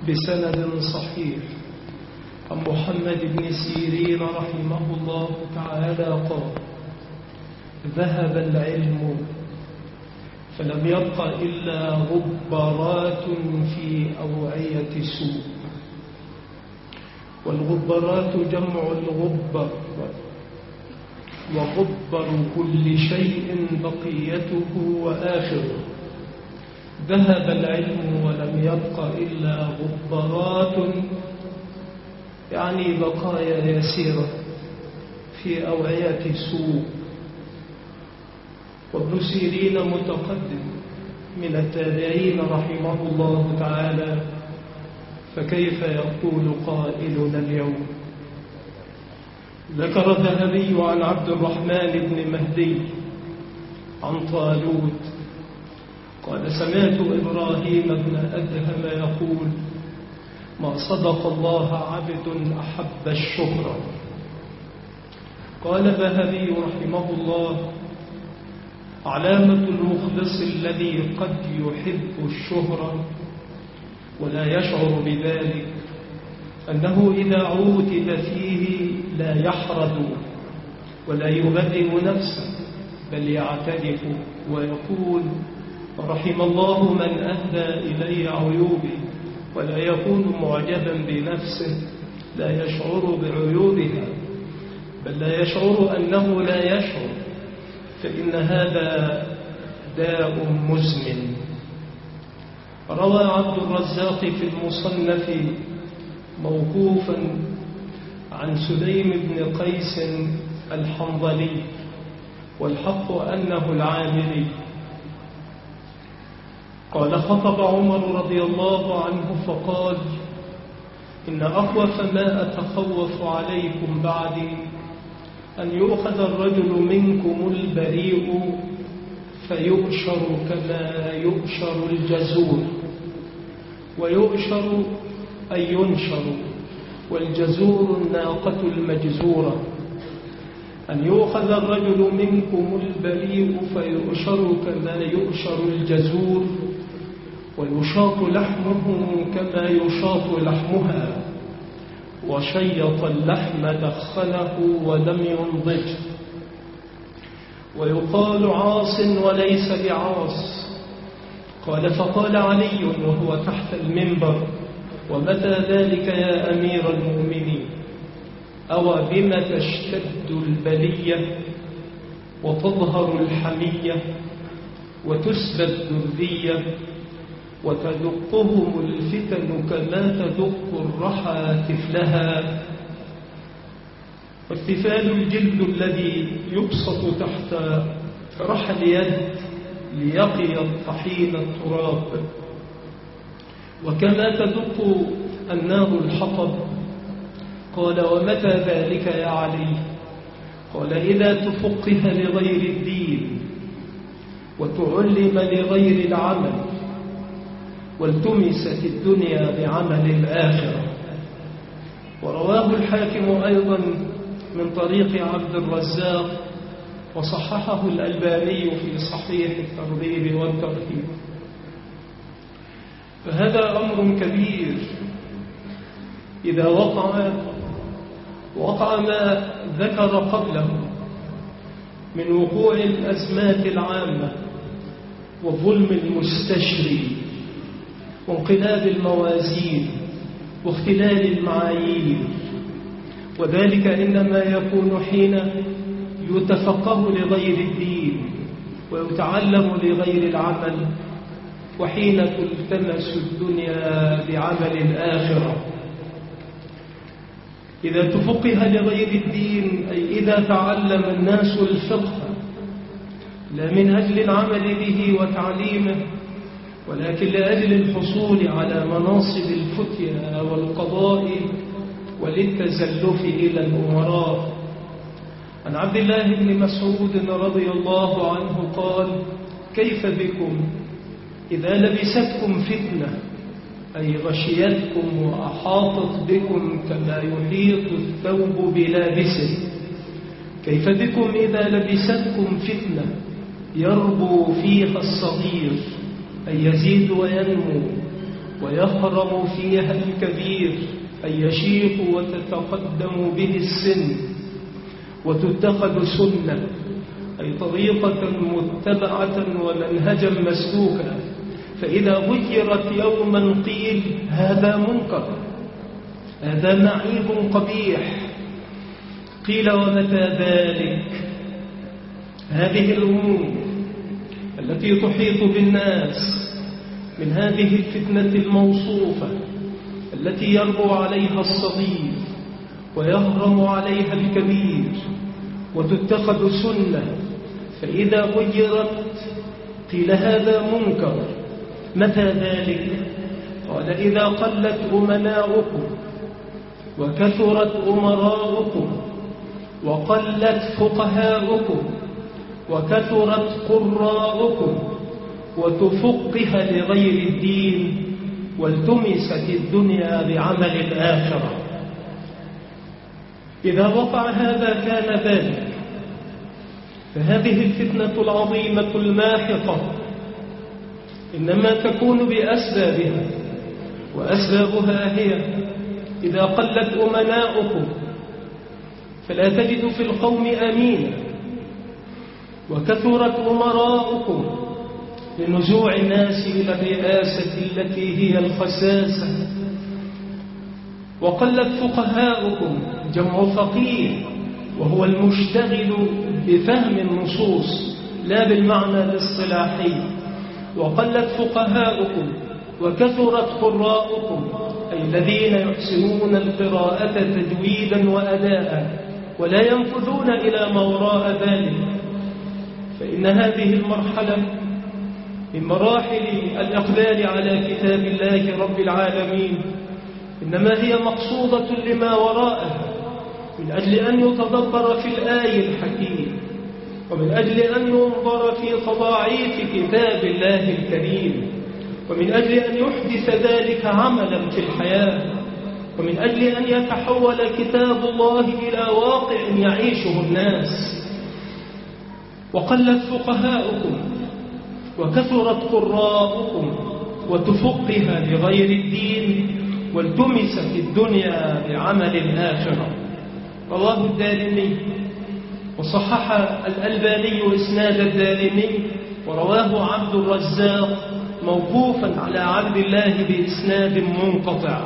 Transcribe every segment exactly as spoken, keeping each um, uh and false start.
بسند صحيح عن محمد بن سيرين رحمه الله تعالى قال: ذهب العلم فلم يبق إلا غبارات في أوعية سوء. والغبارات جمع الغبر، وغبر كل شيء بقيته وآخره. ذهب العلم ولم يبق إلا غبارات، يعني بقايا يسيرة في أوعية سوء. وابن سيرين متقدم من التابعين رحمه الله تعالى، فكيف يقول قائلنا اليوم؟ ذكر الذهبي عن عبد الرحمن بن مهدي عن طالوت قال: سمعت إبراهيم بن أدهم يقول: ما صدق الله عبد أحب الشهرة. قال الذهبي رحمه الله: علامة المخلص الذي قد يحب الشهرة ولا يشعر بذلك أنه إذا عوتب فيه لا يحرد ولا يبرئ نفسه، بل يعترف ويقول: رحم الله من أهدى إلي عيوبي، ولا يكون معجبا بنفسه لا يشعر بعيوبها، بل لا يشعر أنه لا يشعر، فإن هذا داء مزمن. روى عبد الرزاق في المصنف موقوفا عن سليم بن قيس الحنظلي، والحق أنه العامري، قال: خطب عمر رضي الله عنه فقال: إن أخوف ما أتخوف عليكم بعدي أن يؤخذ الرجل منكم البريء فيؤشر كما يؤشر الجزور، ويؤشر أي ينشر، والجزور الناقة المجزورة. أن يؤخذ الرجل منكم البريء فيؤشر كما يؤشر الجزور، ويشاط لحمه كما يشاط لحمها، وشيط اللحم دخله ولم ينضج. ويقال عاص وليس بعاص. قال: فقال علي وهو تحت المنبر: ومتى ذلك يا أمير المؤمنين؟ أو بم تشتد البلية وتظهر الحمية وتسبى الذرية وتدقهم الفتن كما تدق الرحى طفلها. وارتفال الجلد الذي يبسط تحت رحى اليد ليقي الطحين التراب، وكما تدق النار الحطب. قال: ومتى ذلك يا علي؟ قال: إذا تفقه لغير الدين وتعلم لغير العمل والتمست الدنيا بعمل الآخرة. ورواه الحاكم أيضا من طريق عبد الرزاق، وصححه الألباني في صحيح الترغيب والترهيب. فهذا أمر كبير إذا وقع وقع ما ذكر قبله من وقوع الأزمات العامة وظلم المستشري وانقلاب الموازين واختلال المعايير. وذلك إنما يكون حين يتفقه لغير الدين ويتعلم لغير العمل، وحين تلتمس الدنيا بعمل الآخرة. إذا تفقه لغير الدين أي إذا تعلم الناس الفقه لا من أجل العمل به وتعليمه، ولكن لأجل الحصول على مناصب الفتيا والقضاء وللتزلف إلى الأمراء. عن عبد الله بن مسعود رضي الله عنه قال: كيف بكم إذا لبستكم فتنة، أي غشيتكم وأحاطت بكم كما يحيط الثوب بلابسه. كيف بكم إذا لبستكم فتنة يربو فيها الصغير، أي يزيد وينمو، ويهرم فيها الكبير أي يشيخ وتتقدم به السن، وتتخذ سنة أي طريقة متبعة ومنهجا مسلوكا، فإذا غيرت يوما قيل هذا منكر، هذا معيب قبيح. قيل ومتى ذلك؟ هذه الأمور التي تحيط بالناس من هذه الفتنة الموصوفة التي يربو عليها الصغير ويهرم عليها الكبير وتتخذ سنة، فإذا غيرت قيل هذا منكر. متى ذلك؟ قال إذا قلت أمناؤكم وكثرت أمراؤكم وقلت فقهاؤكم وكثرت قراؤكم وتفقه لغير الدين والتمست الدنيا بعمل الآخرة. إذا وقع هذا كان ذلك، فهذه الفتنة العظيمة الماحقة إنما تكون بأسبابها، وأسبابها هي إذا قلت أمناؤكم فلا تجد في القوم أمينا، وكثرت أمراؤكم لنزوع الناس إلى الرئاسة التي هي الخساسة، وقلت فقهاؤكم جمع فقيه وهو المشتغل بفهم النصوص لا بالمعنى الاصطلاحي، وقلت فقهاؤكم وكثرت قراؤكم أي الذين يحسنون القراءة تجويدا وأداء ولا ينفذون إلى ما وراء ذلك. فإن هذه المرحلة من مراحل الإقبال على كتاب الله رب العالمين إنما هي مقصودة لما وراءها، من أجل أن يتدبر في الآي الحكيم، ومن أجل أن ينظر في تضاعيف كتاب الله الكريم، ومن أجل أن يحدث ذلك عملا في الحياة، ومن أجل أن يتحول كتاب الله إلى واقع يعيشه الناس. وقلت فقهاؤكم وكثرت قراؤكم وتفقه لغير الدين والتمست الدنيا بعمل الآخرة. رواه الدارمي وصحح الألباني إسناد الدارمي، ورواه عبد الرزاق موقوفا على عبد الله بإسناد منقطع.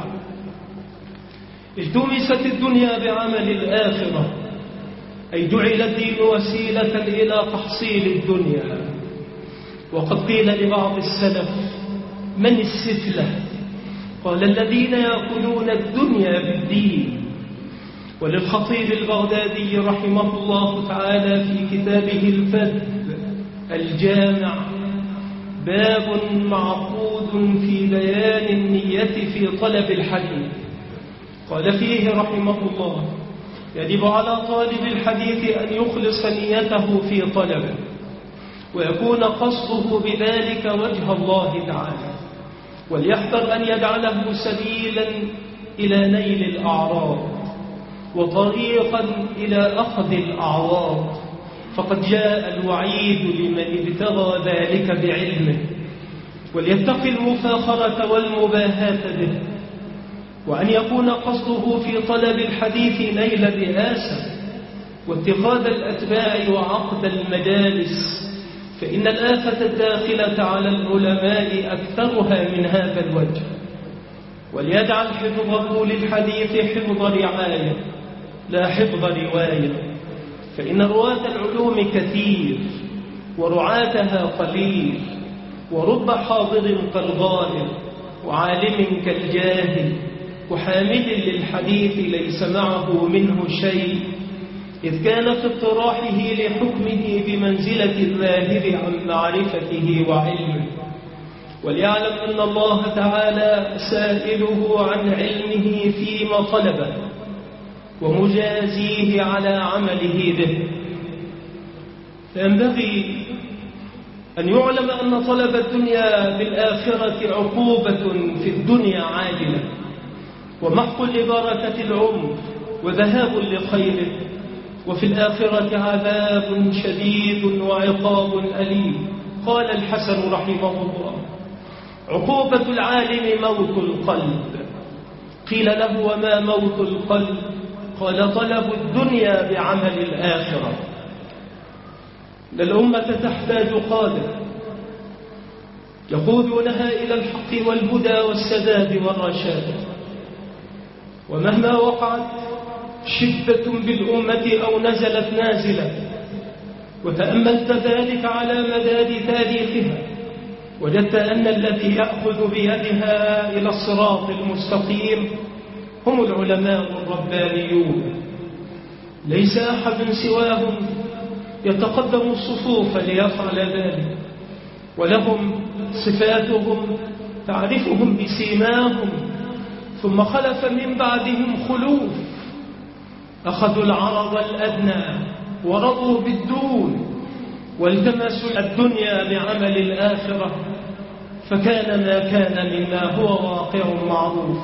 التمست الدنيا بعمل الآخرة أي جعل الدين وسيلة إلى تحصيل الدنيا. وقد قيل لبعض السلف من السفلة؟ قال الذين يأكلون الدنيا بالدين. وللخطيب البغدادي رحمه الله تعالى في كتابه الفذ الجامع باب معقود في بيان النية في طلب الحديث، قال فيه رحمه الله يجب على طالب الحديث أن يخلص نيته في طلبه، ويكون قصده بذلك وجه الله تعالى، وليحذر أن يجعله سبيلا إلى نيل الأعراض وطريقا إلى أخذ الأعراض، فقد جاء الوعيد لمن ابتغى ذلك بعلمه، وليتقي المفاخرة والمباهاة به، وأن يكون قصده في طلب الحديث نيل الرئاسة واتخاذ الأتباع وعقد المجالس، فإن الآفة الداخلة على العلماء أكثرها من هذا الوجه. وليجعل حفظه للحديث حفظ رعاية لا حفظ رواية، فإن رواة العلوم كثير ورعاتها قليل، ورب حاضر كالغائب وعالم كالجاهل وحامل للحديث ليس معه منه شيء، إذ كان في اطراحه لحكمه بمنزلة الظاهر عن معرفته وعلمه. وليعلم أن الله تعالى سائله عن علمه فيما طلبه ومجازيه على عمله به. فينبغي أن يعلم أن طلب الدنيا بالآخرة عقوبة في الدنيا عاجلة، ومحق لبركة العمر وذهاب لخيره، وفي الآخرة عذاب شديد وعقاب أليم. قال الحسن رحمه الله عقوبة العالم موت القلب. قيل له: وما موت القلب؟ قال: طلب الدنيا بعمل الآخرة. الأمة تحتاج قادة يقودونها إلى الحق والهدى والسداد والرشاد، ومهما وقعت شدة بالأمة أو نزلت نازلة وتأملت ذلك على مدار تاريخها، وجدت أن الذي يأخذ بيدها إلى الصراط المستقيم هم العلماء الربانيون. ليس أحد سواهم يتقدم الصفوف ليفعل ذلك، ولهم صفاتهم تعرفهم بسيماهم، ثم خلف من بعدهم خلوف أخذوا العرض الأدنى ورضوا بالدون والتمسوا الدنيا بعمل الآخرة، فكان ما كان مما هو واقع معروف.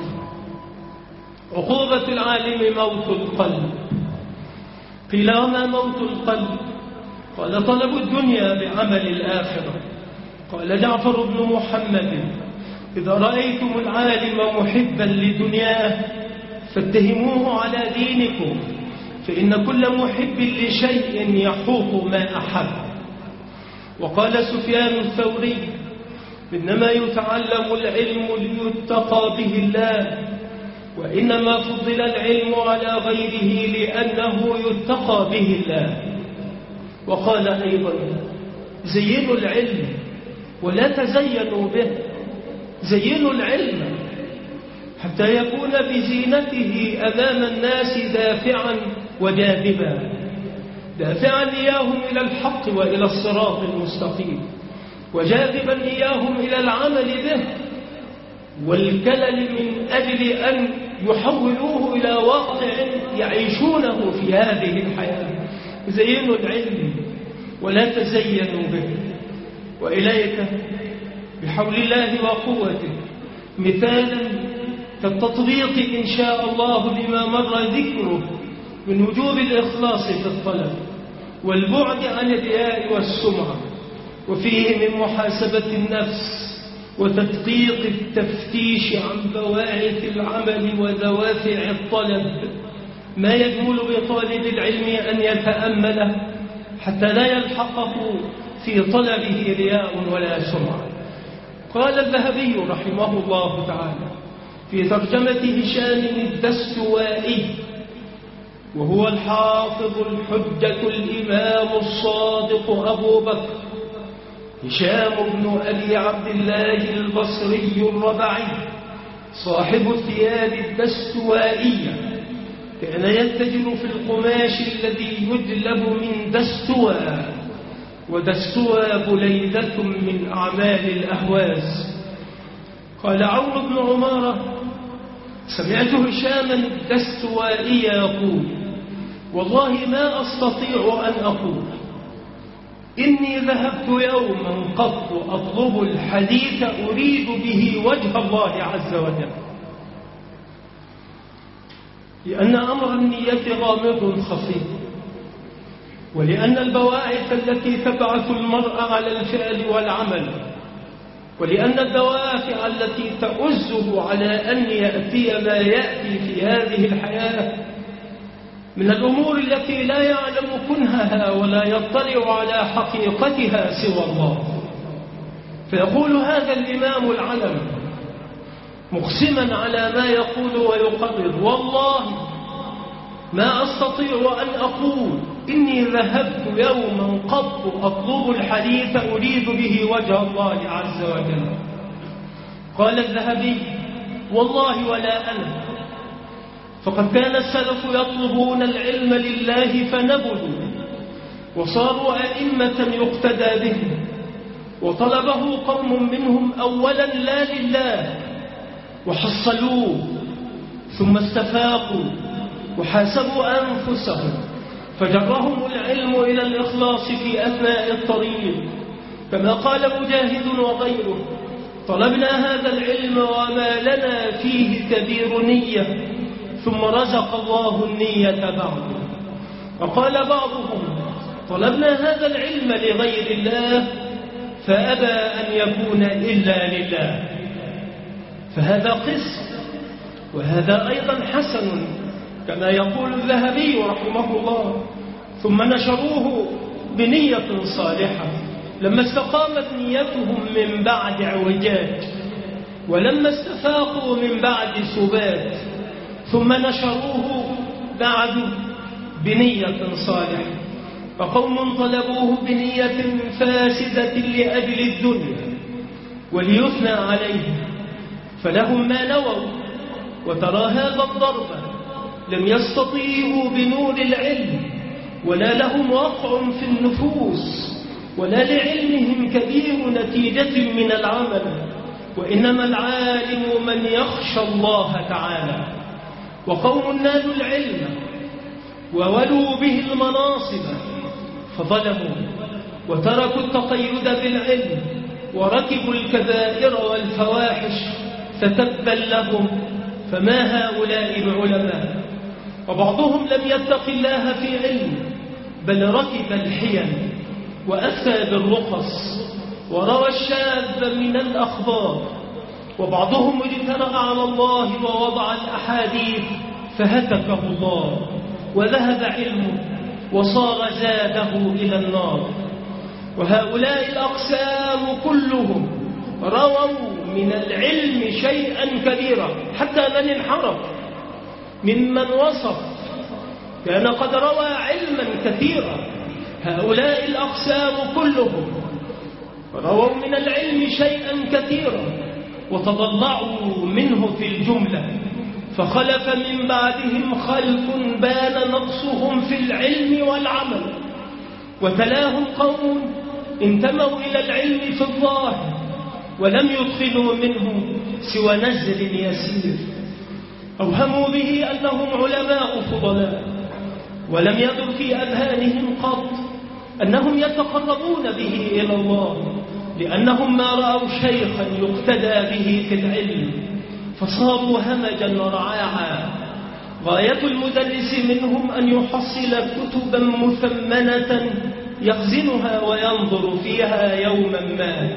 عقوبة العالم موت القلب. قيل: وما موت القلب؟ قال: طلب الدنيا بعمل الآخرة. قال جعفر بن محمد: إذا رأيتم العالم محبا لدنياه فاتهموه على دينكم، فإن كل محب لشيء يحوط ما أحب. وقال سفيان الثوري: إنما يتعلم العلم ليتقى به الله، وإنما فضل العلم على غيره لأنه يتقى به الله. وقال أيضا: زينوا العلم ولا تزينوا به، زينوا العلم حتى يكون بزينته أمام الناس دافعا وجاذبا، دافعا إياهم إلى الحق وإلى الصراط المستقيم، وجاذبا إياهم إلى العمل به والكلل من أجل أن يحولوه إلى واقع يعيشونه في هذه الحياة. زينوا العلم ولا تزينوا به. وإليك بحول الله وقوته مثالا كالتطبيق إن شاء الله لما مر ذكره من وجوب الإخلاص في الطلب والبعد عن الرياء والسمعة، وفيه من محاسبة النفس وتدقيق التفتيش عن بواعث العمل ودوافع الطلب ما يجمل بطالب العلم أن يتأمله حتى لا يلحقه في طلبه رياء ولا سمعة. قال الذهبي رحمه الله تعالى في ترجمة هشام الدستوائي، وهو الحافظ الحجة الإمام الصادق أبو بكر هشام بن أبي عبد الله البصري الربعي صاحب الثياب الدستوائية، كان يتجر في القماش الذي يجلب من دستوى، ودستوى بليدة من أعمال الأهواز. قال عون بن عمارة: سمعت هشاما الدستوائي يقول: والله ما أستطيع أن أقول إني ذهبت يوما قط أطلب الحديث أريد به وجه الله عز وجل، لأن أمر النية غامض خفي، ولأن البواعث التي تبعث المرء على الفعل والعمل، ولأن الدوافع التي تؤزه على أن يأتي ما يأتي في هذه الحياة من الأمور التي لا يعلم كنهها ولا يطلع على حقيقتها سوى الله. فيقول هذا الإمام العلم مقسما على ما يقول ويقرر: والله ما أستطيع أن أقول إني ذهبت يوما قط أطلب الحديث أريد به وجه الله عز وجل. قال الذهبي: والله ولا أنا، فقد كان السلف يطلبون العلم لله فنبذوا وصاروا أئمة يقتدى بهم، وطلبه قوم منهم أولا لا لله وحصلوه، ثم استفاقوا وحاسبوا أنفسهم فجرهم العلم إلى الإخلاص في أثناء الطريق، كما قال مجاهد وغيره: طلبنا هذا العلم وما لنا فيه كبير نية، ثم رزق الله النية بعده. وقال بعضهم: طلبنا هذا العلم لغير الله فأبى أن يكون إلا لله. فهذا قسم، وهذا أيضا حسن كما يقول الذهبي رحمه الله. ثم نشروه بنية صالحة لما استقامت نيتهم من بعد اعوجاج، ولما استفاقوا من بعد سبات، ثم نشروه بعد بنية صالحة. فقوم طلبوه بنية فاسدة لأجل الدنيا وليثنى عليه، فلهم ما نووا. وترى هذا الضرب لم يستطيعوا بنور العلم، ولا لهم وقع في النفوس، ولا لعلمهم كبير نتيجة من العمل، وإنما العالم من يخشى الله تعالى. وقوم نالوا العلم وولوا به المناصب فظلموا وتركوا التقيد بالعلم وركبوا الكبائر والفواحش، فتبا لهم فما هؤلاء بعلماء. وبعضهم لم يتق الله في علم، بل ركب الحيل وأفتى بالرخص وروى الشاذ من الأخبار. وبعضهم اجترأ على الله ووضع الأحاديث فهتكه الله وذهب علمه وصار زاده إلى النار. وهؤلاء الأقسام كلهم رووا من العلم شيئا كبيرا، حتى من انحرف ممن وصف كان قد روى علما كثيرا. هؤلاء الأقسام كلهم رووا من العلم شيئا كثيرا وتضلعوا منه في الجملة، فخلف من بعدهم خلف بان نقصهم في العلم والعمل، وتلاهم قوم انتموا إلى العلم في الظاهر ولم يدخلوا منه سوى نزل يسير، أوهموا به أنهم علماء فضلاء، ولم يدر في أذهانهم قط أنهم يتقربون به إلى الله، لأنهم ما رأوا شيخا يقتدى به في العلم فصاروا همجا ورعاعا. غاية المدرس منهم أن يحصل كتبا مثمنة يخزنها وينظر فيها يوما ما،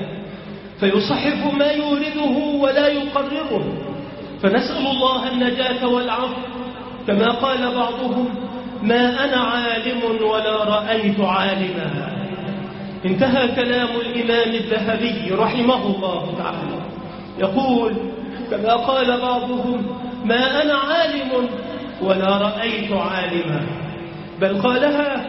فيصحف ما يورده ولا يقرره. فنسأل الله النجاة والعفو، كما قال بعضهم: ما أنا عالم ولا رأيت عالما. انتهى كلام الإمام الذهبي رحمه الله تعالى، يقول كما قال بعضهم: ما أنا عالم ولا رأيت عالما. بل قالها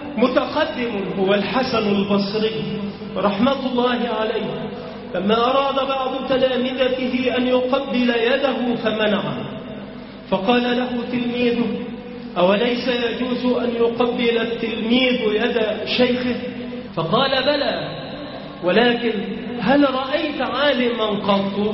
متقدم هو الحسن البصري رحمة الله عليه، لما أراد بعض تلامذته أن يقبل يده فمنعه، فقال له تلميذه: أوليس يجوز أن يقبل التلميذ يد شيخه؟ فقال: بلى، ولكن هل رأيت عالما قط؟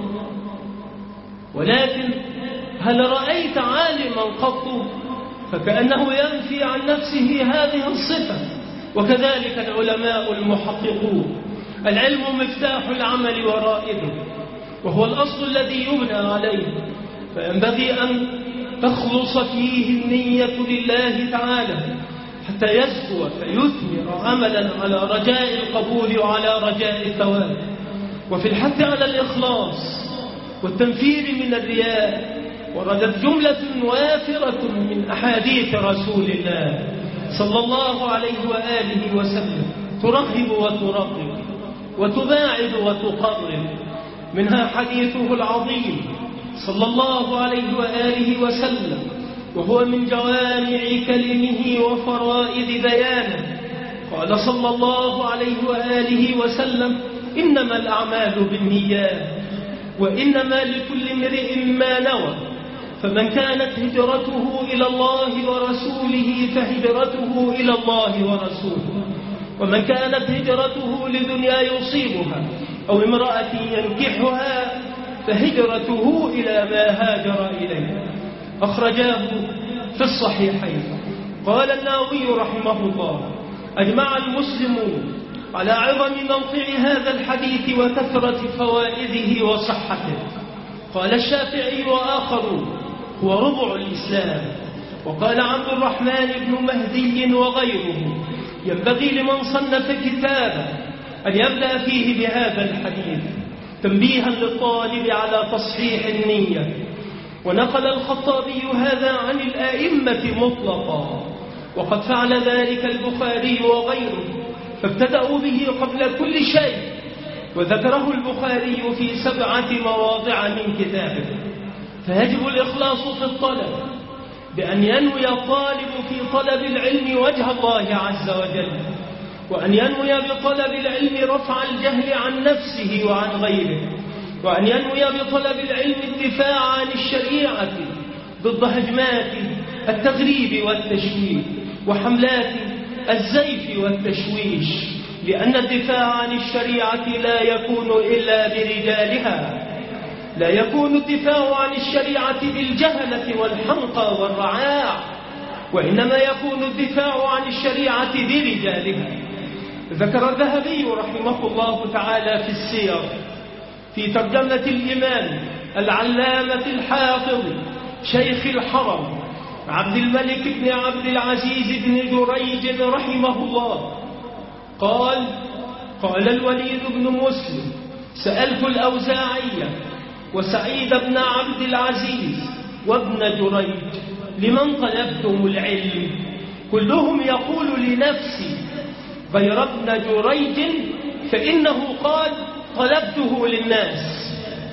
ولكن هل رأيت عالما قط؟ فكأنه ينفي عن نفسه هذه الصفة. وكذلك العلماء المحققون، العلم مفتاح العمل ورائده، وهو الأصل الذي يبنى عليه، فينبغي أن تخلص فيه النية لله تعالى حتى يزكو فيثمر عملا على رجاء القبول وعلى رجاء الثواب. وفي الحث على الإخلاص والتنفير من الرياء وردت جملة وافرة من أحاديث رسول الله صلى الله عليه وآله وسلم ترهب وترغب وتباعد وتقرب. منها حديثه العظيم صلى الله عليه وآله وسلم، وهو من جوامع كلمه وفرائد بيانه. قال صلى الله عليه وآله وسلم: إنما الأعمال بالنيات وإنما لكل امرئ ما نوى، فمن كانت هجرته إلى الله ورسوله فهجرته إلى الله ورسوله، ومن كانت هجرته لدنيا يصيبها أو امرأة ينكحها فهجرته إلى ما هاجر إليه. أخرجاه في الصحيحين. قال النووي رحمه الله: أجمع المسلمون على عظم موقع هذا الحديث وكثرة فوائده وصحته. قال الشافعي وآخرون: هو ربع الإسلام. وقال عبد الرحمن بن مهدي وغيره: ينبغي لمن صنف كتابا أن يبدأ فيه بهذا الحديث، تنبيها للطالب على تصحيح النية. ونقل الخطابي هذا عن الآئمة مطلقا، وقد فعل ذلك البخاري وغيره، فابتدأوا به قبل كل شيء، وذكره البخاري في سبعة مواضع من كتابه. فيجب الإخلاص في الطلب، بأن ينوي الطالب في طلب العلم وجه الله عز وجل، وأن ينوي بطلب العلم رفع الجهل عن نفسه وعن غيره، وأن ينوي بطلب العلم الدفاع عن الشريعة ضد هجمات التغريب والتشويه وحملات الزيف والتشويش، لأن الدفاع عن الشريعة لا يكون إلا برجالها، لا يكون الدفاع عن الشريعة بالجهلة والحمقى والرعاع، وإنما يكون الدفاع عن الشريعة برجالها. ذكر الذهبي رحمه الله تعالى في السير في ترجمة الإمام العلامة الحافظ شيخ الحرم عبد الملك بن عبد العزيز بن جريج رحمه الله قال: قال الوليد بن مسلم: سألت الأوزاعية وسعيد بن عبد العزيز وابن جريج: لمن طلبتم العلم؟ كلهم يقول لنفسي، غير ابن جريج فإنه قال: طلبته للناس.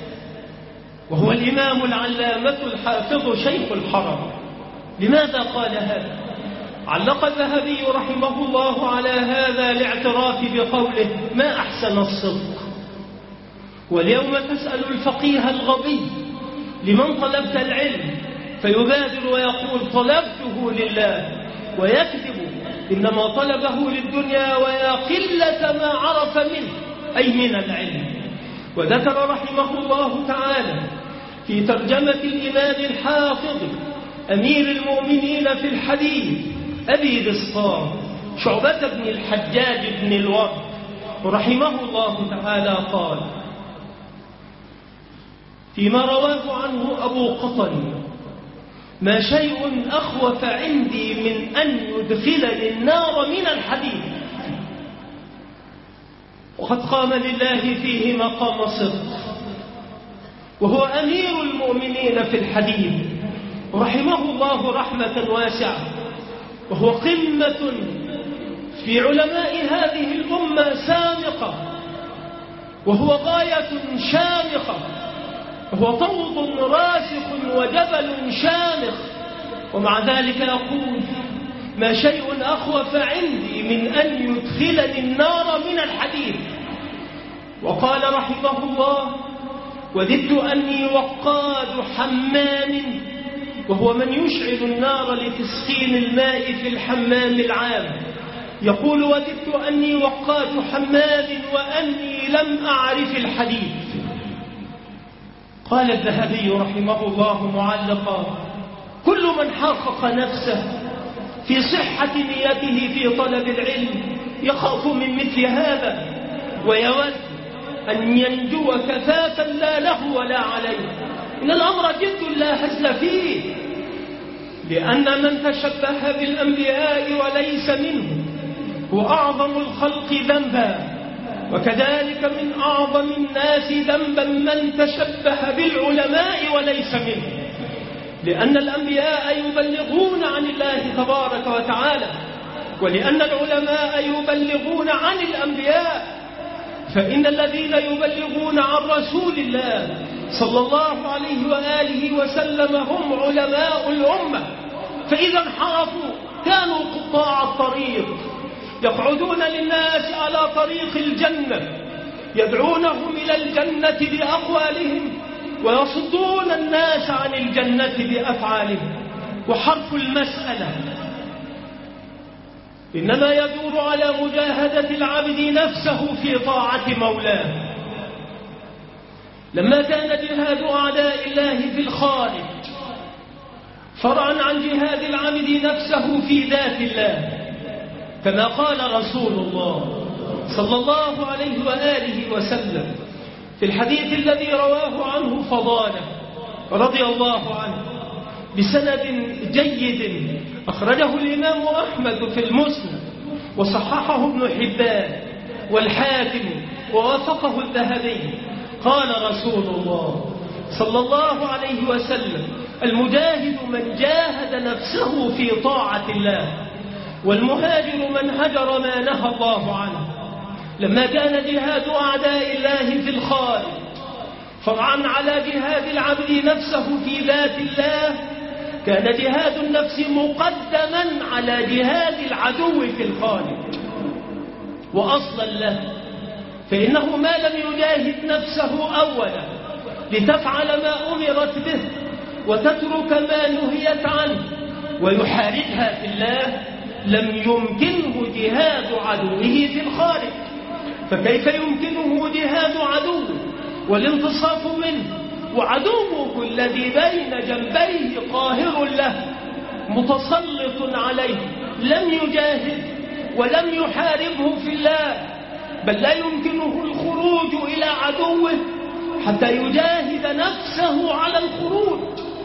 وهو الإمام العلامة الحافظ شيخ الحرم. لماذا قال هذا؟ علق الذهبي رحمه الله على هذا الاعتراف بقوله: ما أحسن الصدق. واليوم تسأل الفقيه الغبي: لمن طلبت العلم؟ فيبادر ويقول: طلبته لله، ويكذب إنما طلبه للدنيا، ويا قلة ما عرف منه، أي من العلم. وذكر رحمه الله تعالى في ترجمة الإمام الحافظ أمير المؤمنين في الحديث أبي بسطام شعبة بن الحجاج بن الورد رحمه الله تعالى قال فيما رواه عنه أبو قطن: ما شيء أخوف عندي من أن يدخلني النار من الحديث. وقد قام لله فيه مقام صدق، وهو أمير المؤمنين في الحديث رحمه الله رحمة واسعة، وهو قمة في علماء هذه الأمة سامقة، وهو غاية شامخة، وهو طوض راسخ وجبل شامخ. ومع ذلك يقول: ما شيء أخوف عندي من أن يدخلني النار من الحديث. وقال رحمه الله: وددت أني وقاد حمام، وهو من يشعل النار لتسخين الماء في الحمام العام. يقول: وددت أني وقاد حمام وأني لم أعرف الحديث. قال الذهبي رحمه الله معلقا: كل من حقق نفسه في صحة نيته في طلب العلم يخاف من مثل هذا، ويود أن ينجو كفافا لا له ولا عليه. إن الأمر جد لا هزل فيه، لأن من تشبه بالأنبياء وليس منهم هو أعظم الخلق ذنبا، وكذلك من أعظم الناس ذنبا من تشبه بالعلماء وليس منهم، لأن الأنبياء يبلغون عن الله تبارك وتعالى، ولأن العلماء يبلغون عن الأنبياء. فإن الذين يبلغون عن رسول الله صلى الله عليه وآله وسلم هم علماء الأمة، فإذا انحرفوا كانوا قطاع الطريق، يقعدون للناس على طريق الجنة، يدعونهم إلى الجنة بأقوالهم ويصدون الناس عن الجنة بأفعالهم. وحرف المسألة إنما يدور على مجاهدة العبد نفسه في طاعة مولاه. لما كان جهاد أعداء الله في الخارج فرعا عن جهاد العبد نفسه في ذات الله، كما قال رسول الله صلى الله عليه وآله وسلم في الحديث الذي رواه عنه فضالة رضي الله عنه بسند جيد أخرجه الإمام أحمد في المسند، وصححه ابن حبان والحاكم ووافقه الذهبي. قال رسول الله صلى الله عليه وسلم: المجاهد من جاهد نفسه في طاعة الله، والمهاجر من هجر ما نهى الله عنه. لما كان جهاد أعداء الله في الخارج فرعا على جهاد العبد نفسه في ذات الله، كان جهاد النفس مقدما على جهاد العدو في الخارج وأصلا له، فإنه ما لم يجاهد نفسه أولا لتفعل ما أمرت به وتترك ما نهيت عنه ويحاربها في الله، لم يمكنه جهاد عدوه في الخارج. فكيف يمكنه جهاد عدوه والانتصاف منه وعدوه الذي بين جنبيه قاهر له متسلط عليه لم يجاهد ولم يحاربه في الله، بل لا يمكنه الخروج إلى عدوه حتى يجاهد نفسه على الخروج.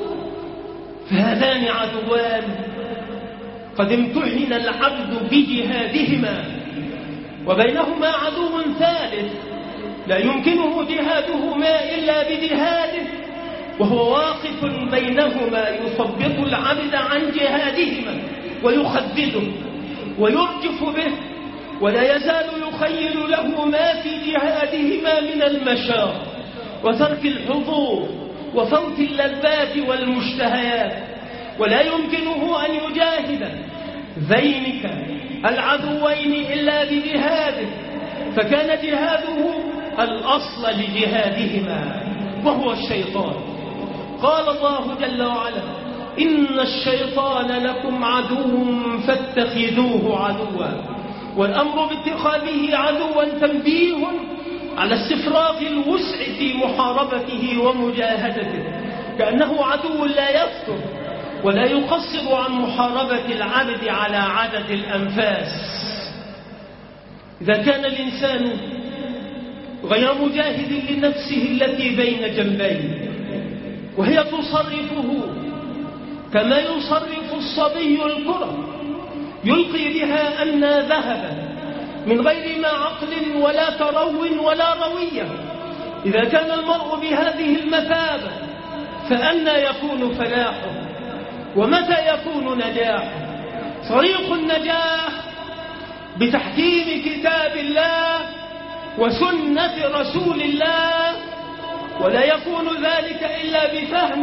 فهذان عدوان قد امتحن العبد بجهادهما، وبينهما عدو ثالث لا يمكنه جهادهما إلا بجهاده، وهو واقف بينهما يثبط العبد عن جهادهما ويخدده ويرجف به، ولا يزال يخيل له ما في جهادهما من المشاق وترك الحظوظ وفوت اللذات والمشتهيات، ولا يمكنه أن يجاهد ذينك العدوين إلا بجهاده، فكان جهاده الأصل لجهادهما وهو الشيطان. قال الله جل وعلا: إن الشيطان لكم عدو فاتخذوه عدوا. والأمر باتخاذه عدوا تنبيه على استفراغ الوسع في محاربته ومجاهدته، كأنه عدو لا يفتر ولا يقصر عن محاربة العبد على عدد الأنفاس. إذا كان الإنسان غير مجاهد لنفسه التي بين جنبيه وهي تصرفه كما يصرف الصبي الكرة، يلقي بها أن ذهبا من غير ما عقل ولا ترو ولا روية، إذا كان المرء بهذه المثابة فأنى يكون فلاحه ومتى يكون نجاحه؟ طريق النجاح بتحكيم كتاب الله وسنة رسول الله، ولا يكون ذلك إلا بفهم